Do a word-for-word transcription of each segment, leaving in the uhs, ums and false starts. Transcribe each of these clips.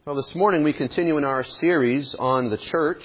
Well, this morning we continue in our series on the church,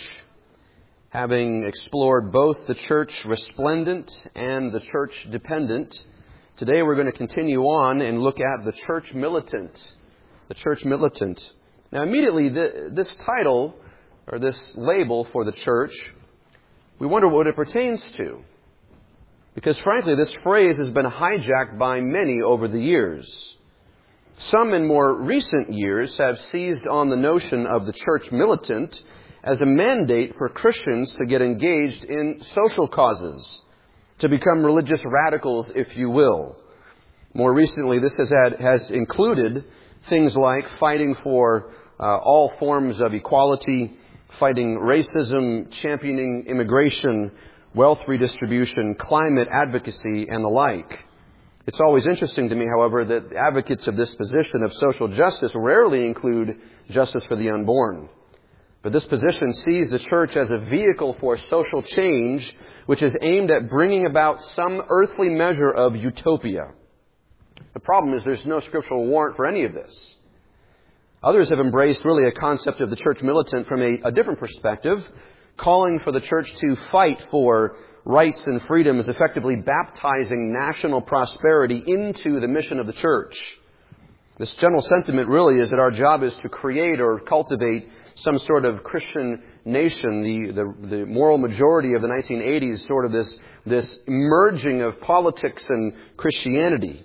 having explored both the church resplendent and the church dependent. Today we're going to continue on and look at the church militant. The church militant. Now immediately the, this title, or this label for the church, we wonder what it pertains to. Because frankly, this phrase has been hijacked by many over the years. Some in more recent years have seized on the notion of the church militant as a mandate for Christians to get engaged in social causes, to become religious radicals, if you will. More recently, this has had, has included things like fighting for uh, all forms of equality, fighting racism, championing immigration, wealth redistribution, climate advocacy, and the like. It's always interesting to me, however, that advocates of this position of social justice rarely include justice for the unborn. But this position sees the church as a vehicle for social change, which is aimed at bringing about some earthly measure of utopia. The problem is there's no scriptural warrant for any of this. Others have embraced really a concept of the church militant from a, a different perspective, calling for the church to fight for rights and freedoms, effectively baptizing national prosperity into the mission of the church. This general sentiment really is that our job is to create or cultivate some sort of Christian nation. The, the, the moral majority of the nineteen eighties, sort of this, this merging of politics and Christianity.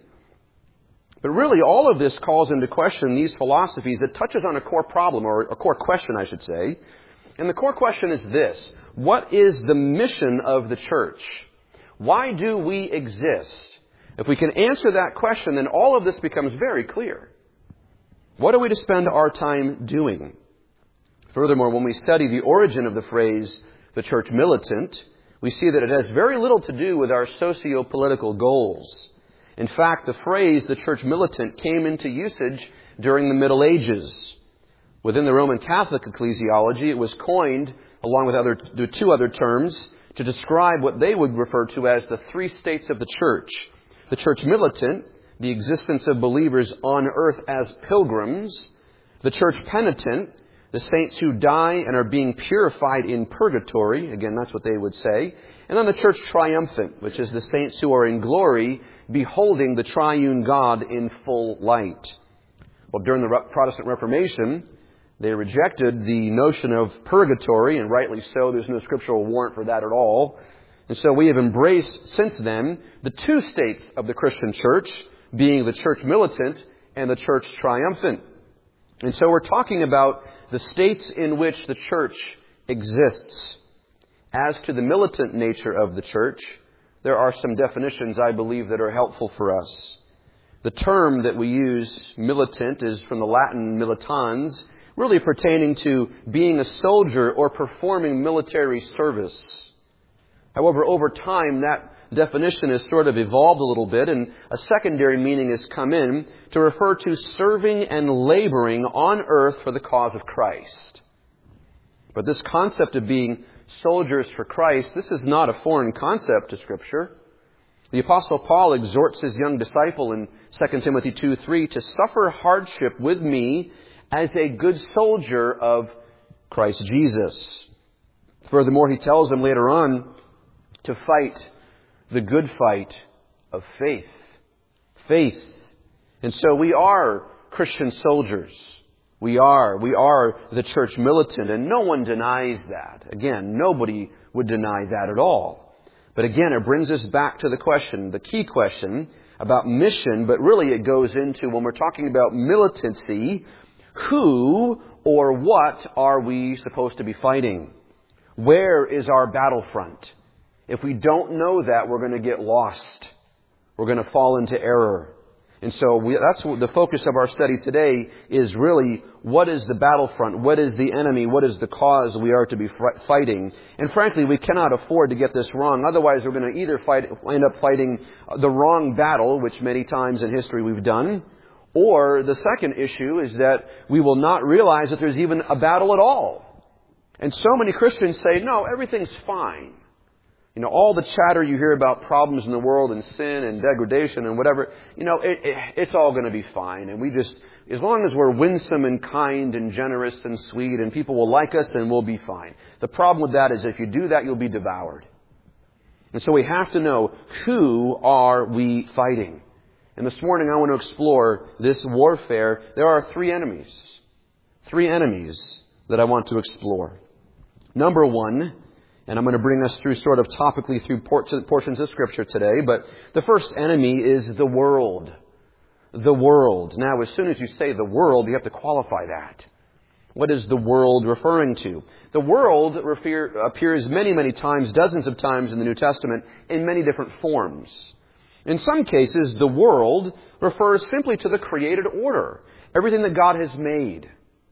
But really all of this calls into question these philosophies. It touches on a core problem, or a core question, I should say. And the core question is this: what is the mission of the church? Why do we exist? If we can answer that question, then all of this becomes very clear. What are we to spend our time doing? Furthermore, when we study the origin of the phrase, the church militant, we see that it has very little to do with our socio-political goals. In fact, the phrase, the church militant, came into usage during the Middle Ages. Within the Roman Catholic ecclesiology, it was coined, along with other, two other terms, to describe what they would refer to as the three states of the church. The church militant, the existence of believers on earth as pilgrims. The church penitent, the saints who die and are being purified in purgatory. Again, that's what they would say. And then the church triumphant, which is the saints who are in glory, beholding the triune God in full light. Well, during the Protestant Reformation, they rejected the notion of purgatory, and rightly so. There's no scriptural warrant for that at all. And so we have embraced, since then, the two states of the Christian church, being the church militant and the church triumphant. And so we're talking about the states in which the church exists. As to the militant nature of the church, there are some definitions, I believe, that are helpful for us. The term that we use, militant, is from the Latin militans, really pertaining to being a soldier or performing military service. However, over time, that definition has sort of evolved a little bit, and a secondary meaning has come in to refer to serving and laboring on earth for the cause of Christ. But this concept of being soldiers for Christ, this is not a foreign concept to Scripture. The Apostle Paul exhorts his young disciple in Second Timothy two three to suffer hardship with me as a good soldier of Christ Jesus. Furthermore, he tells them later on to fight the good fight of faith. Faith. And so we are Christian soldiers. We are. We are the church militant, and no one denies that. Again, nobody would deny that at all. But again, it brings us back to the question, the key question about mission, but really it goes into, when we're talking about militancy, who or what are we supposed to be fighting? Where is our battlefront? If we don't know that, we're going to get lost. We're going to fall into error. And so we, that's what the focus of our study today is really, what is the battlefront? What is the enemy? What is the cause we are to be fighting? And frankly, we cannot afford to get this wrong. Otherwise, we're going to either fight, end up fighting the wrong battle, which many times in history we've done, or the second issue is that we will not realize that there's even a battle at all. And so many Christians say, no, everything's fine. You know, all the chatter you hear about problems in the world and sin and degradation and whatever, you know, it, it, it's all going to be fine. And we just, as long as we're winsome and kind and generous and sweet and people will like us, then we'll be fine. The problem with that is if you do that, you'll be devoured. And so we have to know, who are we fighting? And this morning I want to explore this warfare. There are three enemies. Three enemies that I want to explore. Number one, and I'm going to bring us through sort of topically through portions of Scripture today, but the first enemy is the world. The world. Now, as soon as you say the world, you have to qualify that. What is the world referring to? The world refer, appears many, many times, dozens of times in the New Testament, in many different forms. In some cases, the world refers simply to the created order, everything that God has made.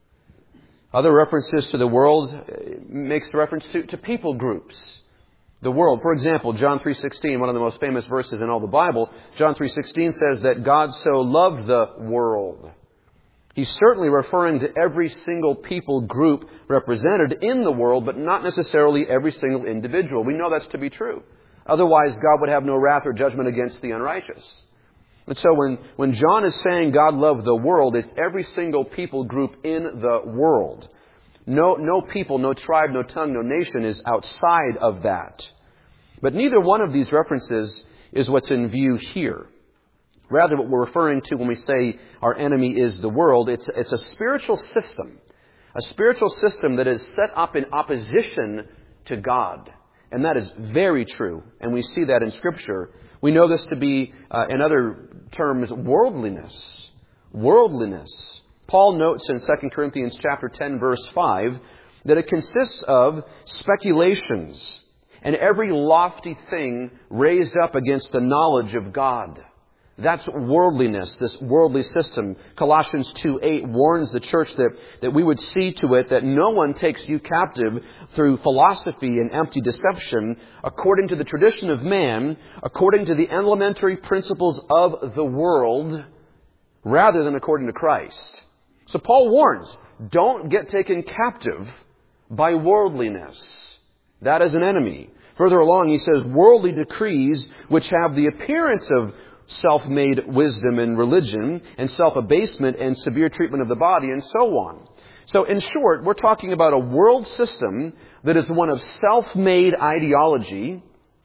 Other references to the world makes reference to, to people groups. The world. For example, John three sixteen, one of the most famous verses in all the Bible, John three sixteen says that God so loved the world. He's certainly referring to every single people group represented in the world, but not necessarily every single individual. We know that's to be true. Otherwise, God would have no wrath or judgment against the unrighteous. And so when, when John is saying God loved the world, it's every single people group in the world. No, no people, no tribe, no tongue, no nation is outside of that. But neither one of these references is what's in view here. Rather, what we're referring to when we say our enemy is the world, it's, it's a spiritual system. A spiritual system that is set up in opposition to God. And that is very true. And we see that in Scripture. We know this to be, uh, in other terms, worldliness. Worldliness. Paul notes in Second Corinthians chapter ten, verse five, that it consists of speculations and every lofty thing raised up against the knowledge of God. That's worldliness, this worldly system. Colossians two eight warns the church that, that we would see to it that no one takes you captive through philosophy and empty deception, according to the tradition of man, according to the elementary principles of the world, rather than according to Christ. So Paul warns, don't get taken captive by worldliness. That is an enemy. Further along, he says, worldly decrees which have the appearance of self-made wisdom and religion, and self-abasement and severe treatment of the body, and so on. So in short, we're talking about a world system that is one of self-made ideology,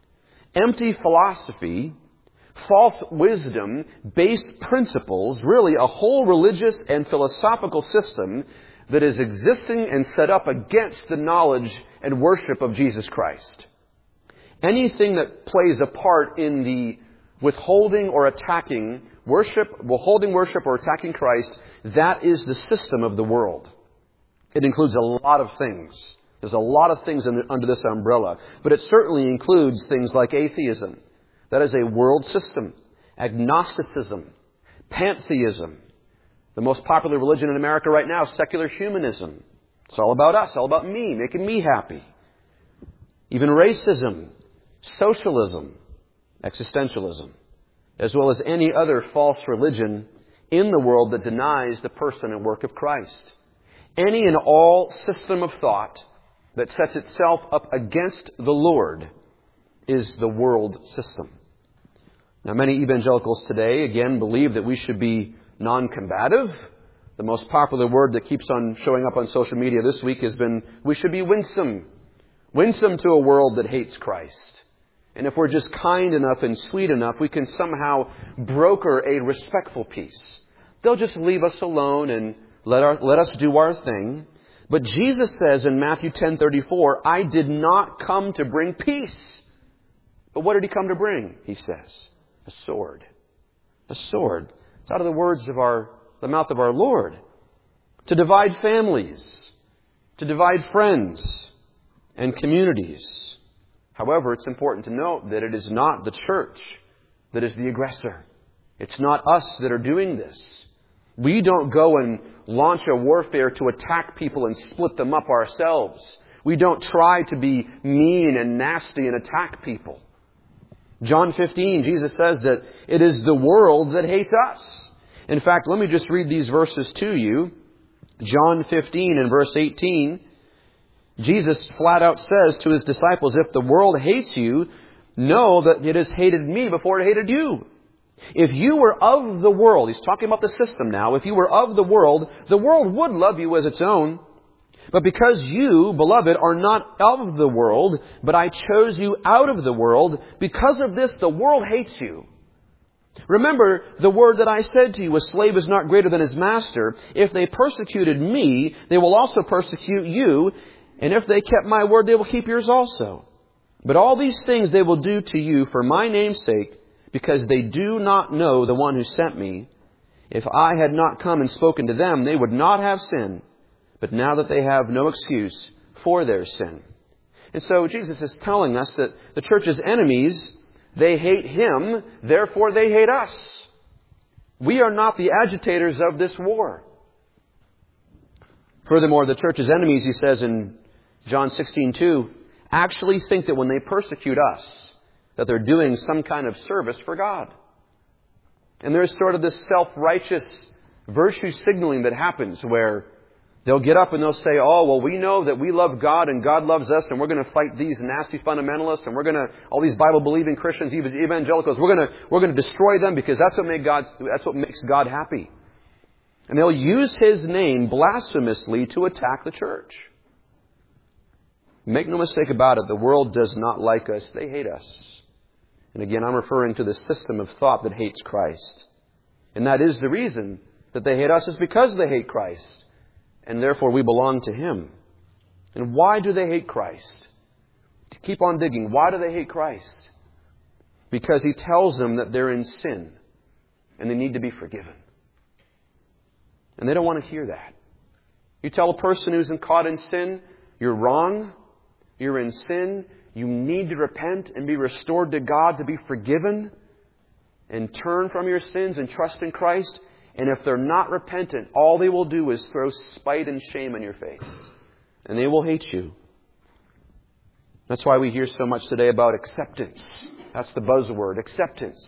empty philosophy, false wisdom, base principles, really a whole religious and philosophical system that is existing and set up against the knowledge and worship of Jesus Christ. Anything that plays a part in the withholding or attacking worship, withholding worship or attacking Christ, that is the system of the world. It includes a lot of things. There's a lot of things in the, under this umbrella. But it certainly includes things like atheism. That is a world system. Agnosticism. Pantheism. The most popular religion in America right now, secular humanism. It's all about us, all about me, making me happy. Even racism, socialism, existentialism, as well as any other false religion in the world that denies the person and work of Christ. Any and all system of thought that sets itself up against the Lord is the world system. Now, many evangelicals today, again, believe that we should be non-combative. The most popular word that keeps on showing up on social media this week has been, we should be winsome. Winsome to a world that hates Christ. And if we're just kind enough and sweet enough, we can somehow broker a respectful peace. They'll just leave us alone and let our, let us do our thing. But Jesus says in Matthew ten thirty-four, I did not come to bring peace. But what did He come to bring? He says, a sword. A sword. It's out of the words of our, the mouth of our Lord. To divide families. To divide friends and communities. However, it's important to note that it is not the church that is the aggressor. It's not us that are doing this. We don't go and launch a warfare to attack people and split them up ourselves. We don't try to be mean and nasty and attack people. John fifteen, Jesus says that it is the world that hates us. In fact, let me just read these verses to you. John fifteen and verse eighteen. Jesus flat out says to His disciples, if the world hates you, know that it has hated me before it hated you. If you were of the world, He's talking about the system now, if you were of the world, the world would love you as its own. But because you, beloved, are not of the world, but I chose you out of the world, because of this the world hates you. Remember the word that I said to you, a slave is not greater than his master. If they persecuted me, they will also persecute you. And if they kept my word, they will keep yours also. But all these things they will do to you for my name's sake, because they do not know the one who sent me. If I had not come and spoken to them, they would not have sin. But now that they have no excuse for their sin. And so Jesus is telling us that the church's enemies, they hate Him, therefore they hate us. We are not the agitators of this war. Furthermore, the church's enemies, He says in John sixteen two, actually think that when they persecute us, that they're doing some kind of service for God. And there's sort of this self-righteous virtue signaling that happens where they'll get up and they'll say, oh, well, we know that we love God and God loves us, and we're going to fight these nasty fundamentalists, and we're going to, all these Bible-believing Christians, even evangelicals, we're going to, we're going to destroy them because that's what make God, that's what makes God happy. And they'll use His name blasphemously to attack the church. Make no mistake about it, the world does not like us. They hate us. And again, I'm referring to the system of thought that hates Christ. And that is the reason that they hate us, is because they hate Christ. And therefore we belong to Him. And why do they hate Christ? To keep on digging, why do they hate Christ? Because He tells them that they're in sin and they need to be forgiven. And they don't want to hear that. You tell a person who's caught in sin, you're wrong, you're in sin, you need to repent and be restored to God, to be forgiven, and turn from your sins and trust in Christ. And if they're not repentant, all they will do is throw spite and shame in your face. And they will hate you. That's why we hear so much today about acceptance. That's the buzzword, acceptance.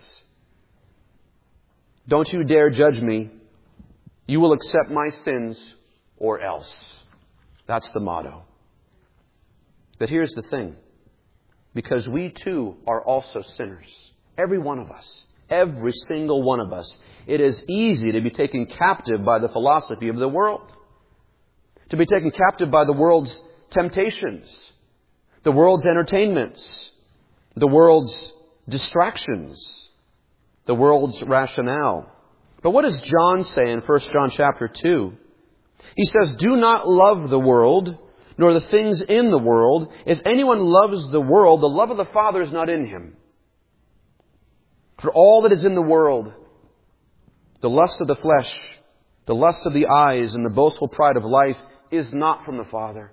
Don't you dare judge me. You will accept my sins or else. That's the motto. But here's the thing. Because we too are also sinners. Every one of us. Every single one of us. It is easy to be taken captive by the philosophy of the world. To be taken captive by the world's temptations. The world's entertainments. The world's distractions. The world's rationale. But what does John say in First John chapter two? He says, do not love the world, nor the things in the world. If anyone loves the world, the love of the Father is not in him. For all that is in the world, the lust of the flesh, the lust of the eyes, and the boastful pride of life is not from the Father.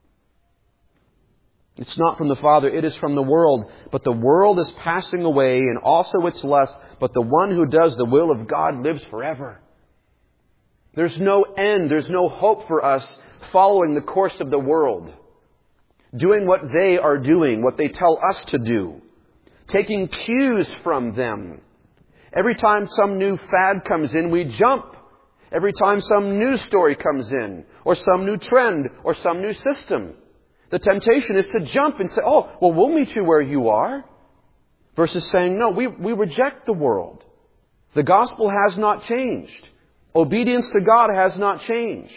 It's not from the Father, it is from the world. But the world is passing away, and also its lust. But the one who does the will of God lives forever. There's no end, there's no hope for us following the course of the world. Doing what they are doing, what they tell us to do. Taking cues from them. Every time some new fad comes in, we jump. Every time some news story comes in, or some new trend, or some new system. The temptation is to jump and say, oh, well, we'll meet you where you are. Versus saying, no, we, we reject the world. The gospel has not changed. Obedience to God has not changed.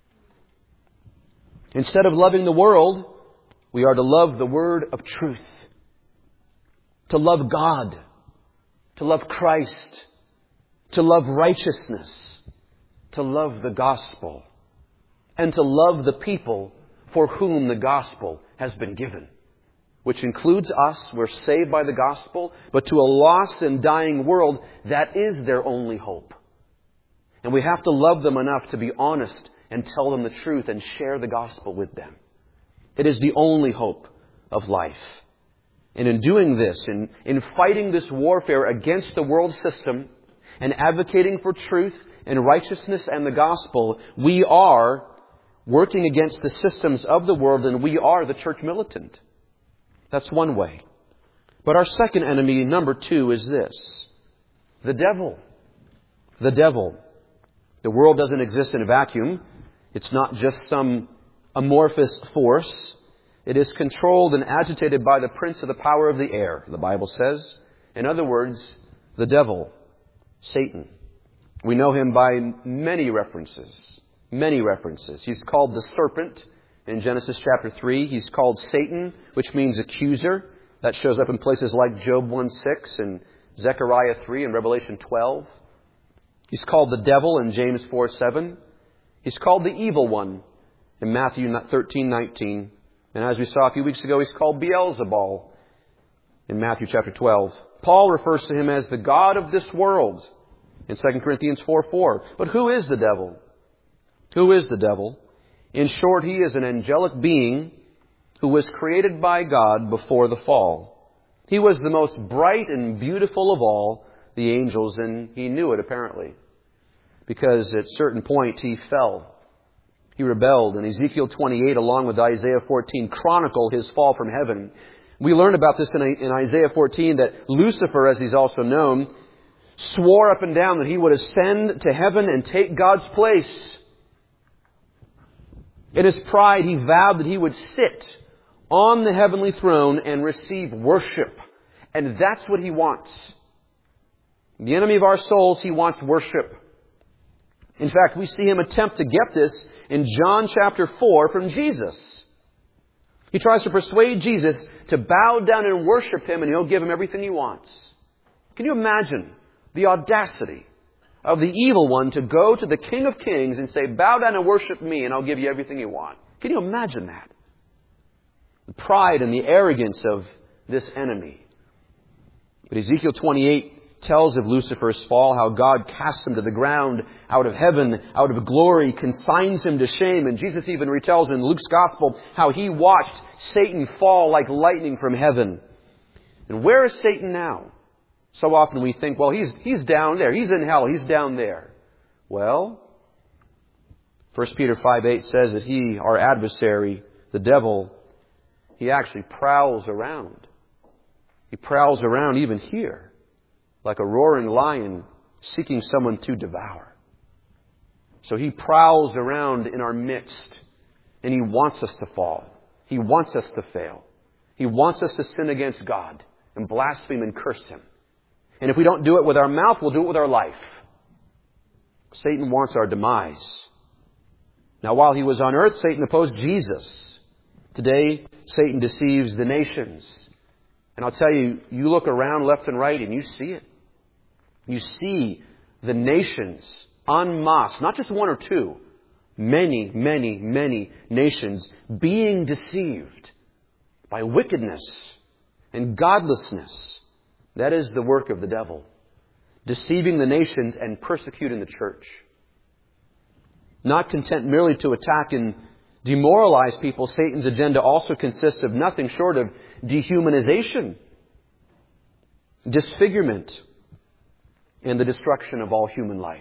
Instead of loving the world, we are to love the word of truth. To love God. To love Christ. To love righteousness. To love the gospel. And to love the people for whom the gospel has been given. Which includes us. We're saved by the gospel. But to a lost and dying world, that is their only hope. And we have to love them enough to be honest and tell them the truth and share the gospel with them. It is the only hope of life. And in doing this, in, in fighting this warfare against the world system and advocating for truth and righteousness and the gospel, we are working against the systems of the world, and we are the church militant. That's one way. But our second enemy, number two, is this. The devil. The devil. The world doesn't exist in a vacuum. It's not just some amorphous force. It is controlled and agitated by the prince of the power of the air, the Bible says. In other words, the devil, Satan. We know him by many references. Many references. He's called the serpent in Genesis chapter three. He's called Satan, which means accuser. That shows up in places like Job one six and Zechariah three and Revelation twelve. He's called the devil in James four seven. He's called the evil one in Matthew thirteen nineteen. And as we saw a few weeks ago, he's called Beelzebul in Matthew chapter twelve. Paul refers to him as the god of this world in Second Corinthians four four. But who is the devil? Who is the devil? In short, he is an angelic being who was created by God before the fall. He was the most bright and beautiful of all the angels, and he knew it apparently, because at a certain point he fell. He rebelled, and Ezekiel twenty-eight, along with Isaiah fourteen, chronicle his fall from heaven. We learned about this in, in Isaiah fourteen, that Lucifer, as he's also known, swore up and down that he would ascend to heaven and take God's place. In his pride, he vowed that he would sit on the heavenly throne and receive worship. And that's what he wants. The enemy of our souls, he wants worship. In fact, we see him attempt to get this in John chapter four from Jesus. He tries to persuade Jesus to bow down and worship him, and he'll give him everything he wants. Can you imagine the audacity of the evil one to go to the King of Kings and say, bow down and worship me, and I'll give you everything you want? Can you imagine that? The pride and the arrogance of this enemy. But Ezekiel twenty-eight tells of Lucifer's fall, how God casts him to the ground out of heaven, out of glory, consigns him to shame. And Jesus even retells in Luke's Gospel how he watched Satan fall like lightning from heaven. And where is Satan now? So often we think, well, he's he's down there. He's in hell. He's down there. Well, First Peter five eight says that he, our adversary, the devil, he actually prowls around. He prowls around even here, like a roaring lion seeking someone to devour. So he prowls around in our midst, and he wants us to fall. He wants us to fail. He wants us to sin against God and blaspheme and curse him. And if we don't do it with our mouth, we'll do it with our life. Satan wants our demise. Now, while he was on earth, Satan opposed Jesus. Today, Satan deceives the nations. And I'll tell you, you look around left and right and you see it. You see the nations en masse, not just one or two, many, many, many nations being deceived by wickedness and godlessness. That is the work of the devil. Deceiving the nations and persecuting the church. Not content merely to attack and demoralize people, Satan's agenda also consists of nothing short of dehumanization, disfigurement, and the destruction of all human life.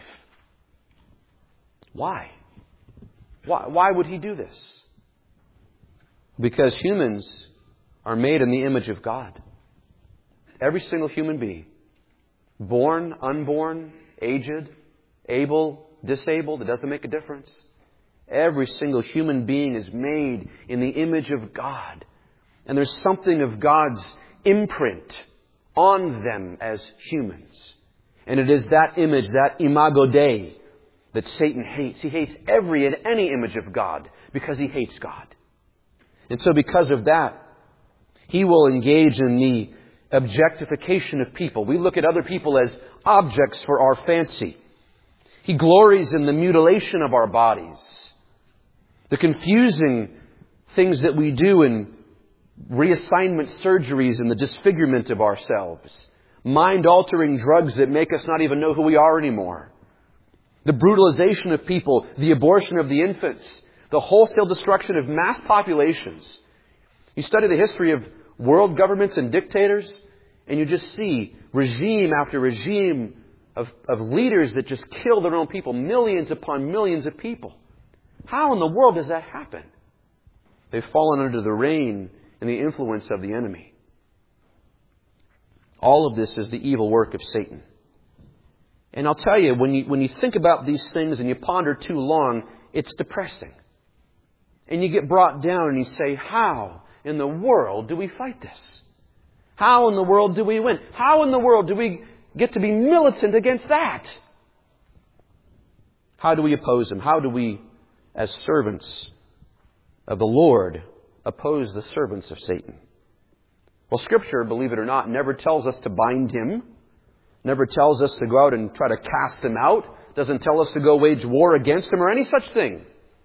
Why? Why, why would he do this? Because humans are made in the image of God. Every single human being, born, unborn, aged, able, disabled, it doesn't make a difference. Every single human being is made in the image of God. And there's something of God's imprint on them as humans. And it is that image, that imago Dei, that Satan hates. He hates every and any image of God because he hates God. And so because of that, he will engage in the objectification of people. We look at other people as objects for our fancy. He glories in the mutilation of our bodies. The confusing things that we do in reassignment surgeries and the disfigurement of ourselves. Mind-altering drugs that make us not even know who we are anymore. The brutalization of people, the abortion of the infants, the wholesale destruction of mass populations. You study the history of world governments and dictators, and you just see regime after regime of, of leaders that just kill their own people, millions upon millions of people. How in the world does that happen? They've fallen under the reign and the influence of the enemy. All of this is the evil work of Satan. And I'll tell you, when you, when you think about these things and you ponder too long, it's depressing. And you get brought down and you say, how in the world do we fight this? How in the world do we win? How in the world do we get to be militant against that? How do we oppose Him? How do we, as servants of the Lord, oppose the servants of Satan? Well, Scripture, believe it or not, never tells us to bind him, never tells us to go out and try to cast him out, doesn't tell us to go wage war against him or any such thing.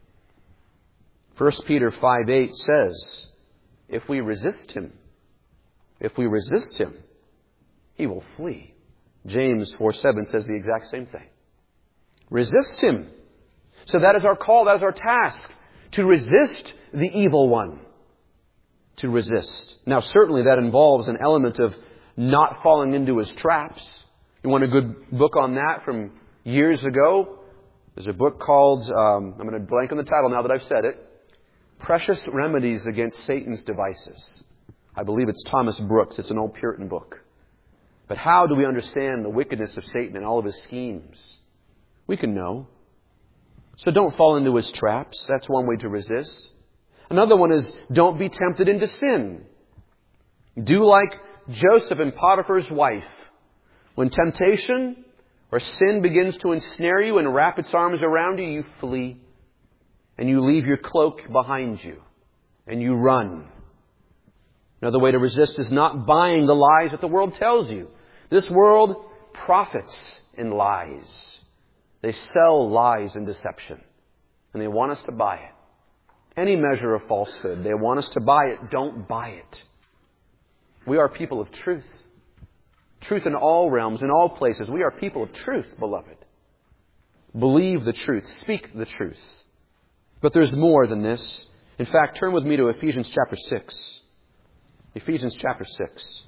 First Peter five eight says, if we resist him, if we resist him, he will flee. James four seven says the exact same thing. Resist him. So that is our call, that is our task, to resist the evil one. To resist. Now certainly that involves an element of not falling into his traps. You want a good book on that from years ago? There's a book called, um, I'm going to blank on the title now that I've said it, Precious Remedies Against Satan's Devices. I believe it's Thomas Brooks. It's an old Puritan book. But how do we understand the wickedness of Satan and all of his schemes? We can know. So don't fall into his traps. That's one way to resist. Another one is don't be tempted into sin. Do like Joseph and Potiphar's wife. When temptation or sin begins to ensnare you and wrap its arms around you, you flee. And you leave your cloak behind you. And you run. Another way to resist is not buying the lies that the world tells you. This world profits in lies. They sell lies and deception. And they want us to buy it. Any measure of falsehood. They want us to buy it. Don't buy it. We are people of truth. Truth in all realms, in all places. We are people of truth, beloved. Believe the truth. Speak the truth. But there's more than this. In fact, turn with me to Ephesians chapter six. Ephesians chapter six.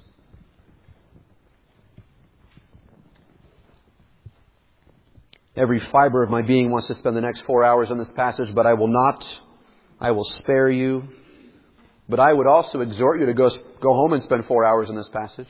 Every fiber of my being wants to spend the next four hours on this passage, but I will not. I will spare you. But I would also exhort you to go, go home and spend four hours in this passage.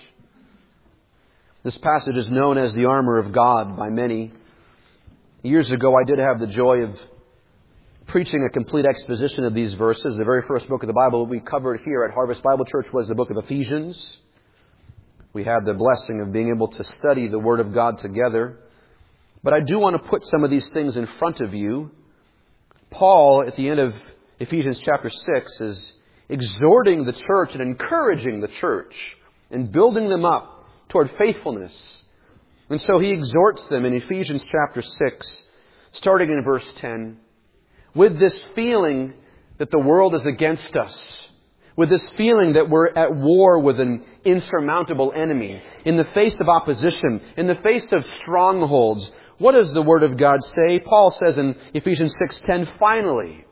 This passage is known as the armor of God by many. Years ago, I did have the joy of preaching a complete exposition of these verses. The very first book of the Bible we covered here at Harvest Bible Church was the book of Ephesians. We had the blessing of being able to study the Word of God together. But I do want to put some of these things in front of you. Paul, at the end of Ephesians chapter six, is exhorting the church and encouraging the church and building them up toward faithfulness. And so he exhorts them in Ephesians chapter six, starting in verse ten, with this feeling that the world is against us, with this feeling that we're at war with an insurmountable enemy, in the face of opposition, in the face of strongholds. What does the Word of God say? Paul says in Ephesians six ten, finally,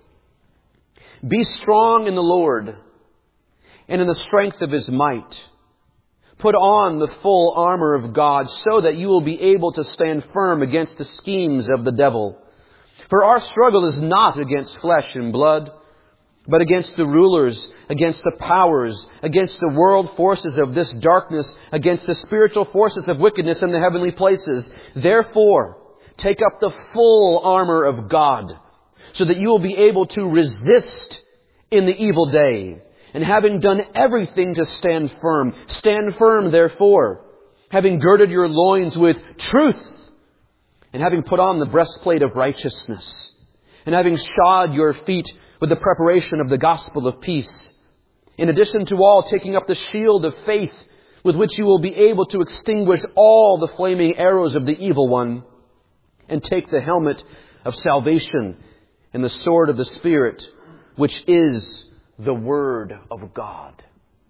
be strong in the Lord and in the strength of His might. Put on the full armor of God so that you will be able to stand firm against the schemes of the devil. For our struggle is not against flesh and blood, but against the rulers, against the powers, against the world forces of this darkness, against the spiritual forces of wickedness in the heavenly places. Therefore, take up the full armor of God, so that you will be able to resist in the evil day. And having done everything to stand firm, stand firm therefore, having girded your loins with truth, and having put on the breastplate of righteousness, and having shod your feet with the preparation of the gospel of peace. In addition to all, taking up the shield of faith, with which you will be able to extinguish all the flaming arrows of the evil one, and take the helmet of salvation and the sword of the Spirit, which is the Word of God.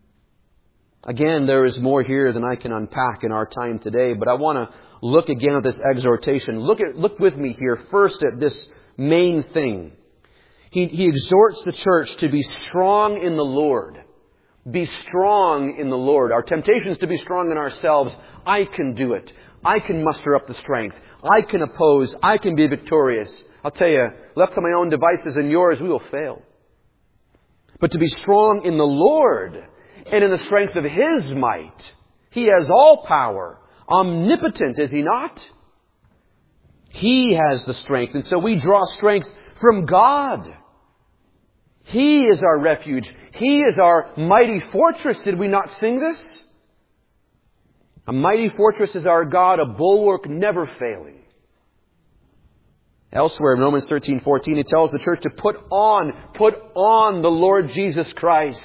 Again, there is more here than I can unpack in our time today, but I want to look again at this exhortation. Look at, look with me here first at this main thing. He, he exhorts the church to be strong in the Lord. Be strong in the Lord. Our temptation is to be strong in ourselves. I can do it. I can muster up the strength. I can oppose. I can be victorious. I'll tell you, left to my own devices and yours, we will fail. But to be strong in the Lord and in the strength of His might. He has all power. Omnipotent, is He not? He has the strength. And so we draw strength from God. He is our refuge. He is our mighty fortress. Did we not sing this? A mighty fortress is our God, a bulwark never failing. Elsewhere in Romans thirteen fourteen, it tells the church to put on, put on the Lord Jesus Christ.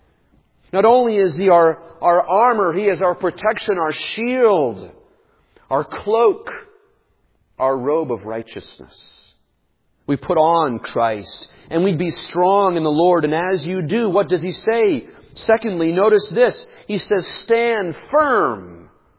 Not only is He our, our armor, He is our protection, our shield, our cloak, our robe of righteousness. We put on Christ, and we be strong in the Lord. And as you do, what does He say? Secondly, notice this. He says, stand firm.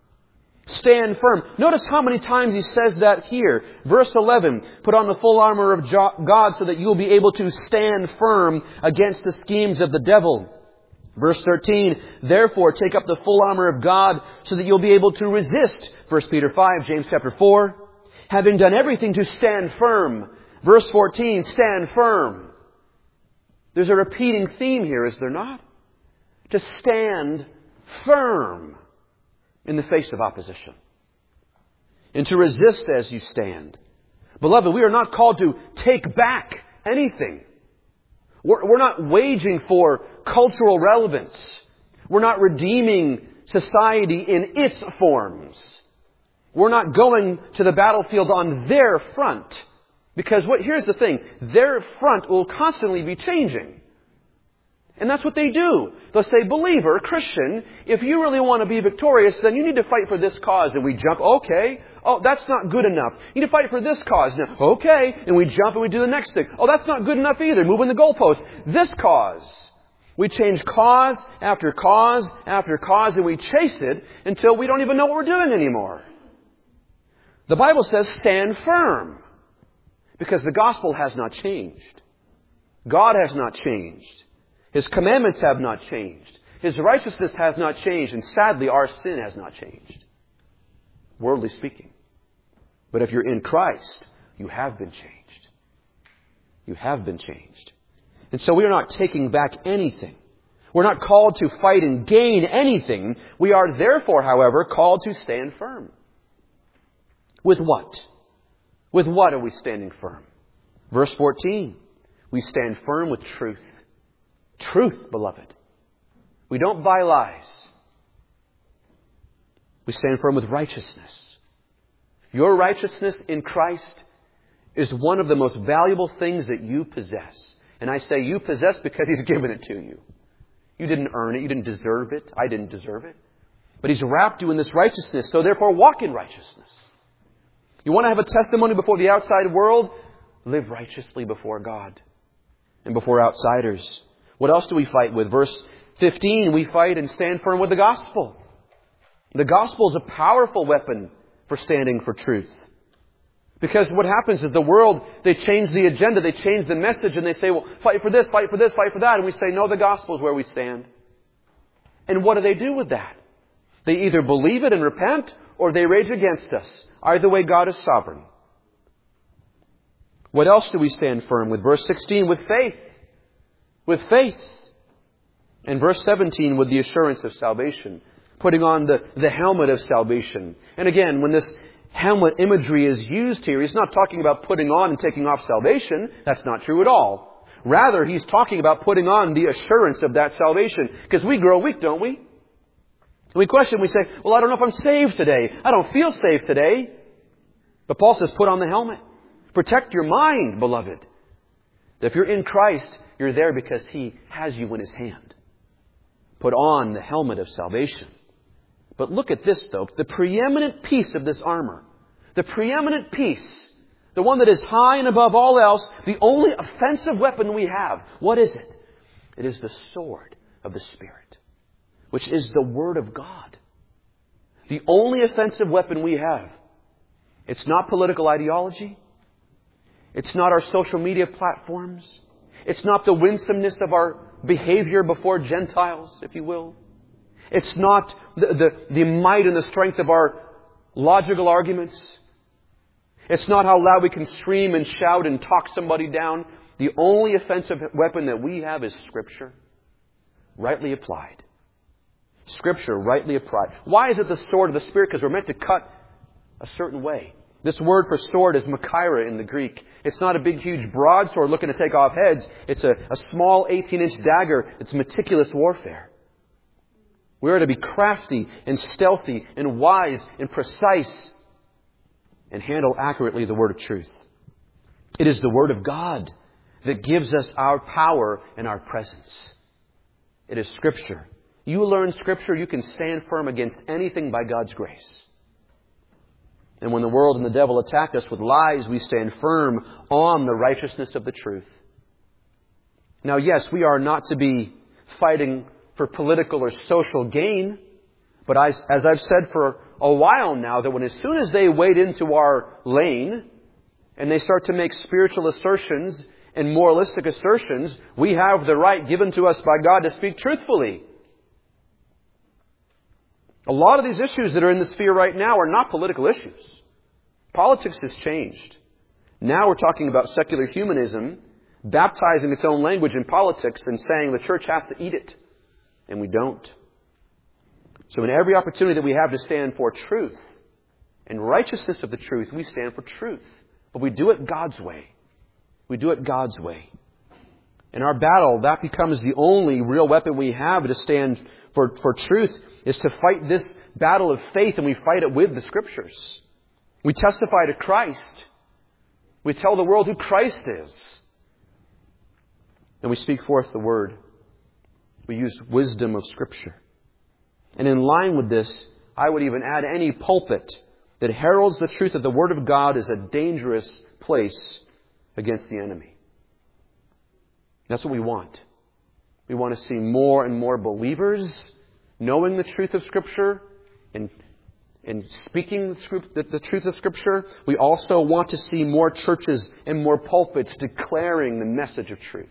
Stand firm. Notice how many times He says that here. Verse eleven, put on the full armor of God so that you will be able to stand firm against the schemes of the devil. Verse thirteen, therefore take up the full armor of God so that you'll be able to resist. First Peter five, James chapter four, having done everything to stand firm. Verse fourteen, stand firm. There's a repeating theme here, is there not? To stand firm in the face of opposition. And to resist as you stand. Beloved, we are not called to take back anything. We're, we're not waging for cultural relevance. We're not redeeming society in its forms. We're not going to the battlefield on their front. Because what, here's the thing, their front will constantly be changing. And that's what they do. They'll say, believer, Christian, if you really want to be victorious, then you need to fight for this cause. And we jump, okay. Oh, that's not good enough. You need to fight for this cause. Now, okay. And we jump and we do the next thing. Oh, that's not good enough either. Moving the goalposts. This cause. We change cause after cause after cause, and we chase it until we don't even know what we're doing anymore. The Bible says, stand firm. Because the gospel has not changed. God has not changed. His commandments have not changed. His righteousness has not changed. And sadly, our sin has not changed. Worldly speaking. But if you're in Christ, you have been changed. You have been changed. And so we are not taking back anything. We're not called to fight and gain anything. We are therefore, however, called to stand firm. With what? With what are we standing firm? Verse fourteen. We stand firm with truth. Truth, beloved. We don't buy lies. We stand firm with righteousness. Your righteousness in Christ is one of the most valuable things that you possess. And I say you possess because He's given it to you. You didn't earn it. You didn't deserve it. I didn't deserve it. But He's wrapped you in this righteousness. So therefore walk in righteousness. You want to have a testimony before the outside world? Live righteously before God and before outsiders. What else do we fight with? Verse fifteen, we fight and stand firm with the gospel. The gospel is a powerful weapon for standing for truth. Because what happens is the world, they change the agenda, they change the message, and they say, well, fight for this, fight for this, fight for that. And we say, no, the gospel is where we stand. And what do they do with that? They either believe it and repent, or they rage against us. Either way, God is sovereign. What else do we stand firm with? Verse sixteen, with faith. With faith. And verse seventeen, with the assurance of salvation. Putting on the, the helmet of salvation. And again, when this helmet imagery is used here, He's not talking about putting on and taking off salvation. That's not true at all. Rather, He's talking about putting on the assurance of that salvation. Because we grow weak, don't we? We question, we say, well, I don't know if I'm saved today. I don't feel saved today. But Paul says, put on the helmet. Protect your mind, beloved. If you're in Christ, you're there because He has you in His hand. Put on the helmet of salvation. But look at this, though. The preeminent piece of this armor. The preeminent piece. The one that is high and above all else. The only offensive weapon we have. What is it? It is the sword of the Spirit. Which is the Word of God. The only offensive weapon we have. It's not political ideology. It's not our social media platforms. It's not the winsomeness of our behavior before Gentiles, if you will. It's not the, the, the might and the strength of our logical arguments. It's not how loud we can scream and shout and talk somebody down. The only offensive weapon that we have is Scripture, rightly applied. Scripture rightly applied. Why is it the sword of the Spirit? Because we're meant to cut a certain way. This word for sword is machaira in the Greek. It's not a big, huge broadsword looking to take off heads. It's a, a small eighteen-inch dagger. It's meticulous warfare. We are to be crafty and stealthy and wise and precise and handle accurately the word of truth. It is the word of God that gives us our power and our presence. It is Scripture. You learn Scripture, you can stand firm against anything by God's grace. And when the world and the devil attack us with lies, we stand firm on the righteousness of the truth. Now, yes, we are not to be fighting for political or social gain. But I, as I've said for a while now, that when as soon as they wade into our lane and they start to make spiritual assertions and moralistic assertions, we have the right given to us by God to speak truthfully. A lot of these issues that are in the sphere right now are not political issues. Politics has changed. Now we're talking about secular humanism, baptizing its own language in politics and saying the church has to eat it. And we don't. So in every opportunity that we have to stand for truth and righteousness of the truth, we stand for truth. But we do it God's way. We do it God's way. In our battle, that becomes the only real weapon we have to stand for, for truth, is to fight this battle of faith, and we fight it with the Scriptures. We testify to Christ. We tell the world who Christ is. And we speak forth the Word. We use wisdom of Scripture. And in line with this, I would even add any pulpit that heralds the truth that the Word of God is a dangerous place against the enemy. That's what we want. We want to see more and more believers knowing the truth of Scripture and, and speaking the, the truth of Scripture. We also want to see more churches and more pulpits declaring the message of truth.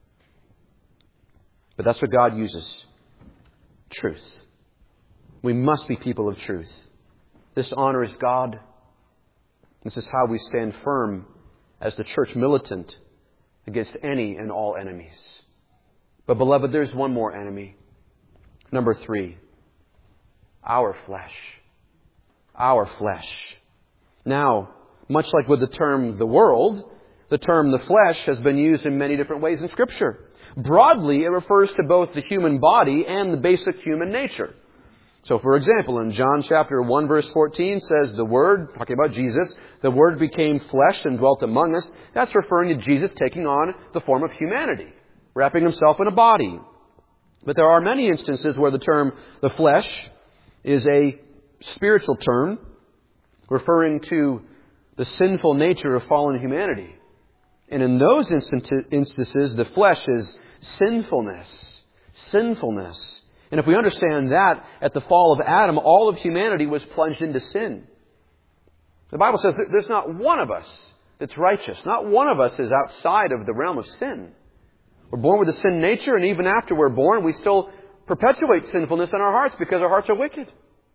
But that's what God uses. Truth. We must be people of truth. This honors God. This is how we stand firm as the church militant against any and all enemies. But beloved, there's one more enemy. Number three. Our flesh. Our flesh. Now, much like with the term the world, the term the flesh has been used in many different ways in Scripture. Broadly, it refers to both the human body and the basic human nature. So, for example, in John chapter one, verse fourteen says the Word, talking about Jesus, the Word became flesh and dwelt among us. That's referring to Jesus taking on the form of humanity, wrapping Himself in a body. But there are many instances where the term the flesh is a spiritual term, referring to the sinful nature of fallen humanity. And in those instances, the flesh is sinfulness. Sinfulness. And if we understand that, at the fall of Adam, all of humanity was plunged into sin. The Bible says there's not one of us that's righteous. Not one of us is outside of the realm of sin. We're born with a sin nature, and even after we're born, we still perpetuate sinfulness in our hearts because our hearts are wicked.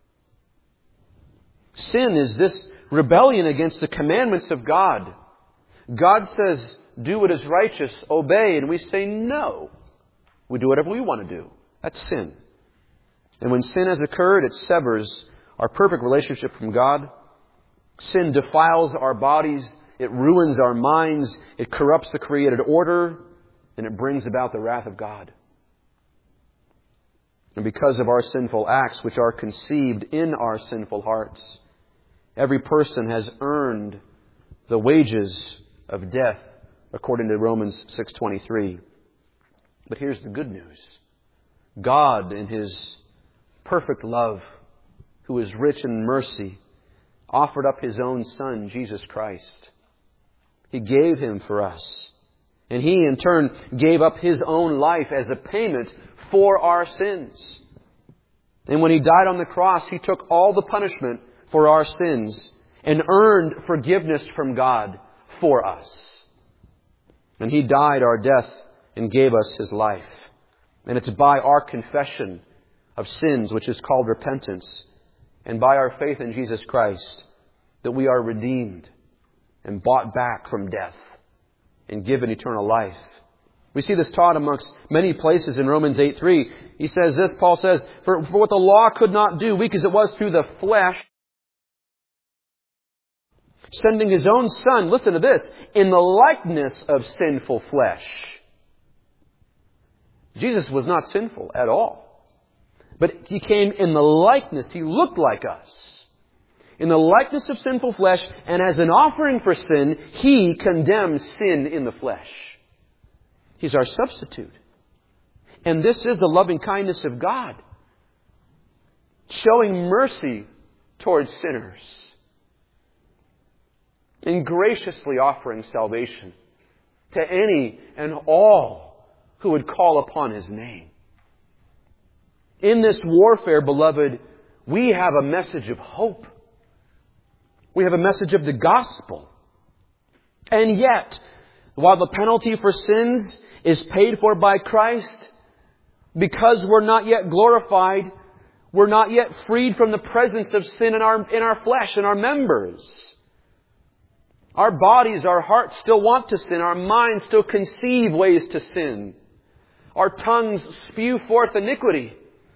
Sin is this rebellion against the commandments of God. God says, do what is righteous, obey, and we say no. We do whatever we want to do. That's sin. And when sin has occurred, it severs our perfect relationship from God. Sin defiles our bodies. It ruins our minds. It corrupts the created order. And it brings about the wrath of God. And because of our sinful acts, which are conceived in our sinful hearts, every person has earned the wages of death, according to Romans six twenty-three. But here's the good news. God, in His perfect love, who is rich in mercy, offered up His own Son, Jesus Christ. He gave Him for us. And He, in turn, gave up His own life as a payment for our sins. And when He died on the cross, He took all the punishment for our sins and earned forgiveness from God for us. And He died our death and gave us His life. And it's by our confession of sins, which is called repentance, and by our faith in Jesus Christ, that we are redeemed and bought back from death and given eternal life. We see this taught amongst many places in Romans eight three. He says this, Paul says, for, for what the law could not do, weak as it was through the flesh, sending His own Son, listen to this, in the likeness of sinful flesh. Jesus was not sinful at all. But He came in the likeness. He looked like us. In the likeness of sinful flesh, and as an offering for sin, He condemns sin in the flesh. He's our substitute. And this is the loving kindness of God, showing mercy towards sinners and graciously offering salvation to any and all who would call upon His name. In this warfare, beloved, we have a message of hope. We have a message of the gospel. And yet, while the penalty for sins is paid for by Christ, because we're not yet glorified, we're not yet freed from the presence of sin in our, in our flesh, in our members. Our bodies, our hearts still want to sin. Our minds still conceive ways to sin. Our tongues spew forth iniquity.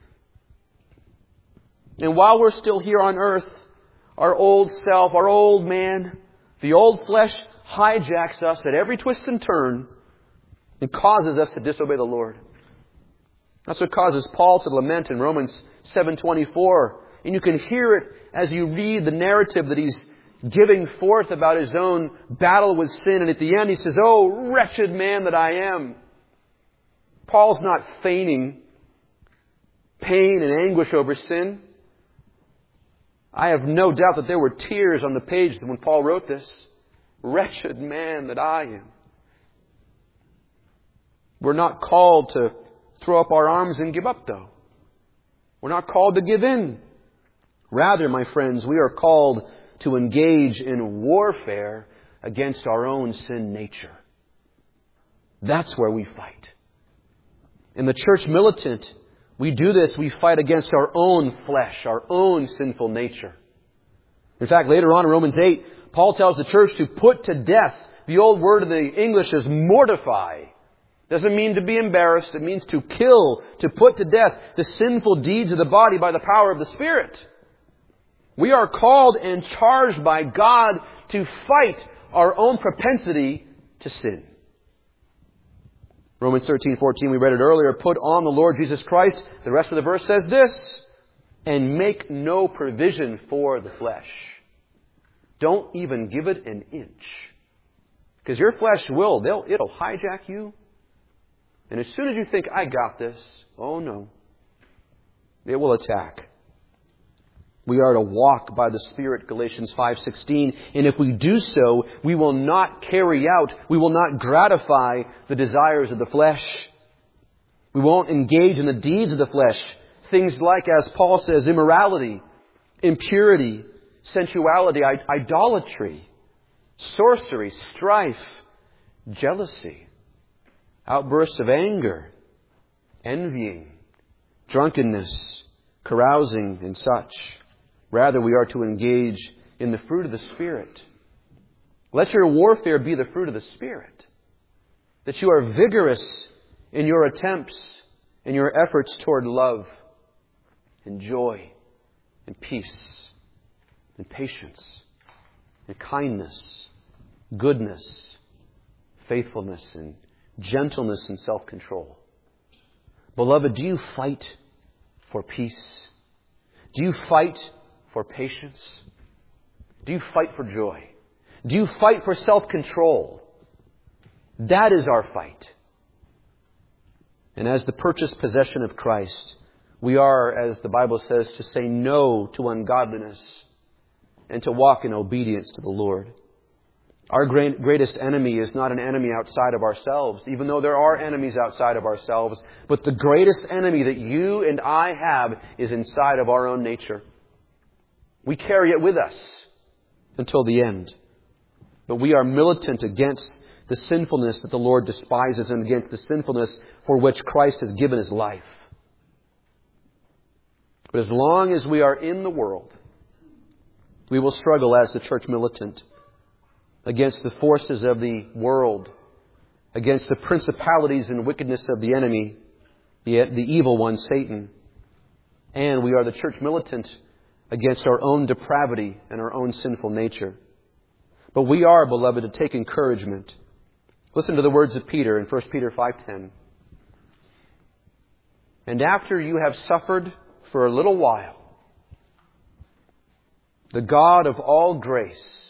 And while we're still here on earth, our old self, our old man, the old flesh hijacks us at every twist and turn and causes us to disobey the Lord. That's what causes Paul to lament in Romans seven twenty-four. And you can hear it as you read the narrative that he's giving forth about his own battle with sin. And at the end he says, "Oh, wretched man that I am." Paul's not feigning pain and anguish over sin. I have no doubt that there were tears on the page when Paul wrote this. Wretched man that I am. We're not called to throw up our arms and give up, though. We're not called to give in. Rather, my friends, we are called to engage in warfare against our own sin nature. That's where we fight. In the church militant, we do this, we fight against our own flesh, our own sinful nature. In fact, later on in Romans eight, Paul tells the church to put to death. The old word in the English is mortify. Doesn't mean to be embarrassed. It means to kill, to put to death the sinful deeds of the body by the power of the Spirit. We are called and charged by God to fight our own propensity to sin. Romans thirteen fourteen, we read it earlier. Put on the Lord Jesus Christ. The rest of the verse says this. And make no provision for the flesh. Don't even give it an inch. Because your flesh will. They'll, it'll hijack you. And as soon as you think, I got this. Oh no. It will attack. We are to walk by the Spirit, Galatians five sixteen. And if we do so, we will not carry out, we will not gratify the desires of the flesh. We won't engage in the deeds of the flesh. Things like, as Paul says, immorality, impurity, sensuality, idolatry, sorcery, strife, jealousy, outbursts of anger, envying, drunkenness, carousing, and such. Rather, we are to engage in the fruit of the Spirit. Let your warfare be the fruit of the Spirit. That you are vigorous in your attempts, in your efforts toward love and joy and peace and patience and kindness, goodness, faithfulness and gentleness and self-control. Beloved, do you fight for peace? Do you fight for patience? Do you fight for joy? Do you fight for self-control? That is our fight. And as the purchased possession of Christ, we are, as the Bible says, to say no to ungodliness and to walk in obedience to the Lord. Our greatest enemy is not an enemy outside of ourselves, even though there are enemies outside of ourselves. But the greatest enemy that you and I have is inside of our own nature. We carry it with us until the end. But we are militant against the sinfulness that the Lord despises and against the sinfulness for which Christ has given His life. But as long as we are in the world, we will struggle as the church militant against the forces of the world, against the principalities and wickedness of the enemy, the, the evil one, Satan. And we are the church militant against our own depravity and our own sinful nature. But we are, beloved, to take encouragement. Listen to the words of Peter in First Peter five ten. And after you have suffered for a little while, the God of all grace,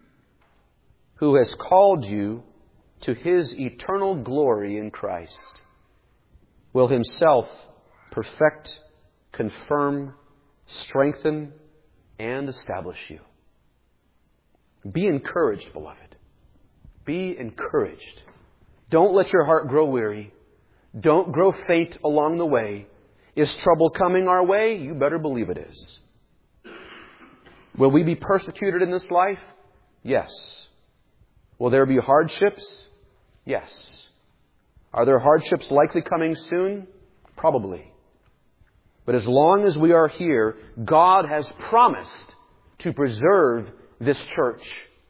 who has called you to His eternal glory in Christ, will Himself perfect, confirm, strengthen, and establish you. Be encouraged, beloved. Be encouraged. Don't let your heart grow weary. Don't grow faint along the way. Is trouble coming our way? You better believe it is. Will we be persecuted in this life? Yes. Will there be hardships? Yes. Are there hardships likely coming soon? Probably. But as long as we are here, God has promised to preserve this church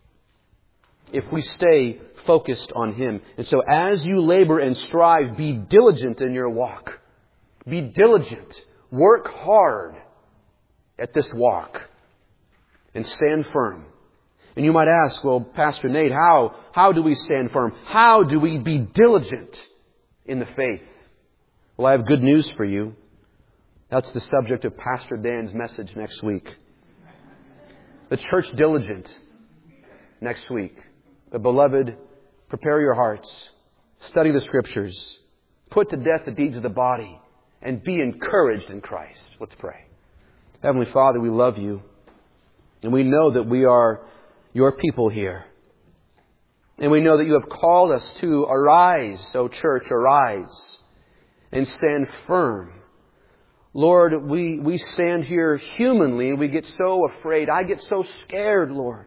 if we stay focused on Him. And so as you labor and strive, be diligent in your walk. Be diligent. Work hard at this walk. And stand firm. And you might ask, well, Pastor Nate, how, how do we stand firm? How do we be diligent in the faith? Well, I have good news for you. That's the subject of Pastor Dan's message next week. The church diligent next week. But beloved, prepare your hearts. Study the Scriptures. Put to death the deeds of the body. And be encouraged in Christ. Let's pray. Heavenly Father, we love You. And we know that we are Your people here. And we know that You have called us to arise, O church, arise. And stand firm. Lord, we, we stand here humanly and we get so afraid. I get so scared, Lord.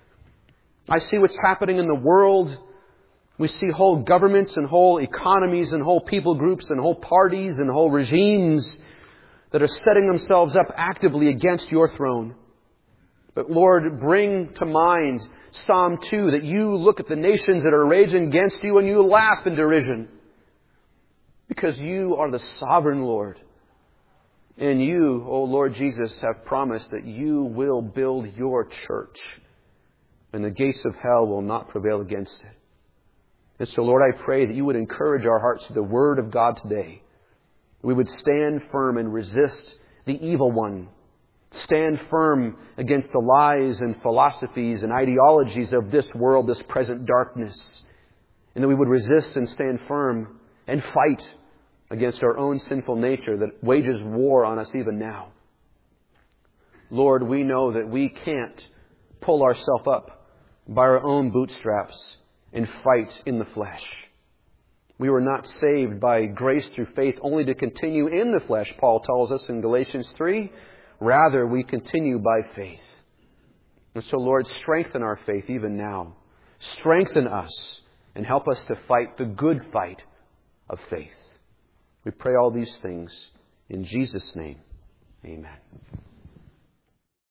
I see what's happening in the world. We see whole governments and whole economies and whole people groups and whole parties and whole regimes that are setting themselves up actively against Your throne. But Lord, bring to mind Psalm two, that You look at the nations that are raging against You and You laugh in derision. Because You are the sovereign Lord. And You, O Lord Jesus, have promised that You will build Your church. And the gates of hell will not prevail against it. And so, Lord, I pray that You would encourage our hearts through the Word of God today. We would stand firm and resist the evil one. Stand firm against the lies and philosophies and ideologies of this world, this present darkness. And that we would resist and stand firm and fight against our own sinful nature that wages war on us even now. Lord, we know that we can't pull ourselves up by our own bootstraps and fight in the flesh. We were not saved by grace through faith only to continue in the flesh, Paul tells us in Galatians three. Rather, we continue by faith. And so, Lord, strengthen our faith even now. Strengthen us and help us to fight the good fight of faith. We pray all these things in Jesus' name. Amen.